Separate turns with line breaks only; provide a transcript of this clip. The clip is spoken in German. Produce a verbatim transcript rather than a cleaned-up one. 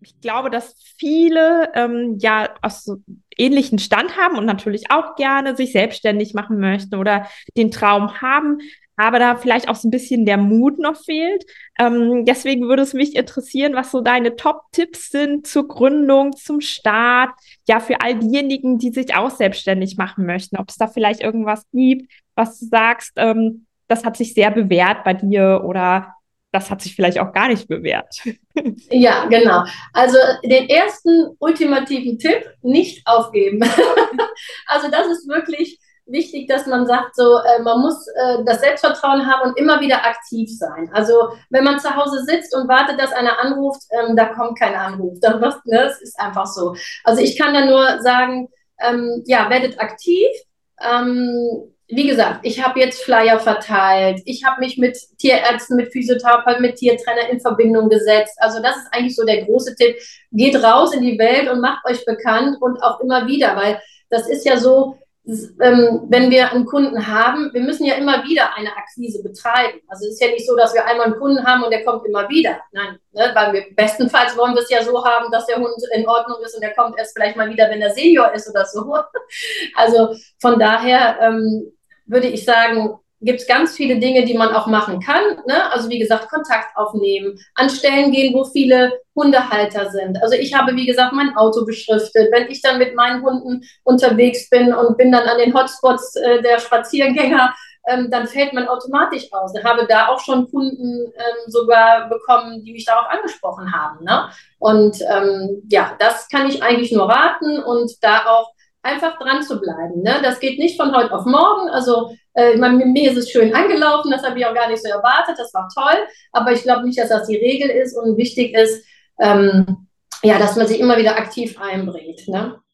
ich glaube, dass viele ähm, ja aus so ähnlichen Stand haben und natürlich auch gerne sich selbstständig machen möchten oder den Traum haben, aber da vielleicht auch so ein bisschen der Mut noch fehlt. Ähm, deswegen würde es mich interessieren, was so deine Top-Tipps sind zur Gründung, zum Start, ja, für all diejenigen, die sich auch selbstständig machen möchten. Ob es da vielleicht irgendwas gibt, was du sagst, ähm, das hat sich sehr bewährt bei dir oder das hat sich vielleicht auch gar nicht bewährt.
Ja, genau. Also den ersten ultimativen Tipp, nicht aufgeben. Also das ist wirklich wichtig, dass man sagt, so äh, man muss äh, das Selbstvertrauen haben und immer wieder aktiv sein. Also wenn man zu Hause sitzt und wartet, dass einer anruft, ähm, da kommt kein Anruf. Das, ne, das ist einfach so. Also ich kann da nur sagen, ähm, ja, werdet aktiv. Ähm, wie gesagt, ich habe jetzt Flyer verteilt, ich habe mich mit Tierärzten, mit Physiotherapeuten, mit Tiertrainer in Verbindung gesetzt. Also das ist eigentlich so der große Tipp. Geht raus in die Welt und macht euch bekannt und auch immer wieder, weil das ist ja so, ähm, wenn wir einen Kunden haben, wir müssen ja immer wieder eine Akquise betreiben. Also es ist ja nicht so, dass wir einmal einen Kunden haben und der kommt immer wieder. Nein, ne? Weil wir bestenfalls wollen wir es ja so haben, dass der Hund in Ordnung ist und der kommt erst vielleicht mal wieder, wenn er Senior ist oder so. Also von daher ähm, würde ich sagen, gibt es ganz viele Dinge, die man auch machen kann. Ne? Also wie gesagt, Kontakt aufnehmen, an Stellen gehen, wo viele Hundehalter sind. Also ich habe, wie gesagt, mein Auto beschriftet. Wenn ich dann mit meinen Hunden unterwegs bin und bin dann an den Hotspots äh, der Spaziergänger, ähm, dann fällt man automatisch aus. Ich habe da auch schon Kunden ähm, sogar bekommen, die mich darauf angesprochen haben. Ne? Und ähm, ja, das kann ich eigentlich nur raten und da auch einfach dran zu bleiben. Ne? Das geht nicht von heute auf morgen. Also äh, mir ist es schön angelaufen, das habe ich auch gar nicht so erwartet, das war toll. Aber ich glaube nicht, dass das die Regel ist und wichtig ist, ähm, ja, dass man sich immer wieder aktiv einbringt. Ne?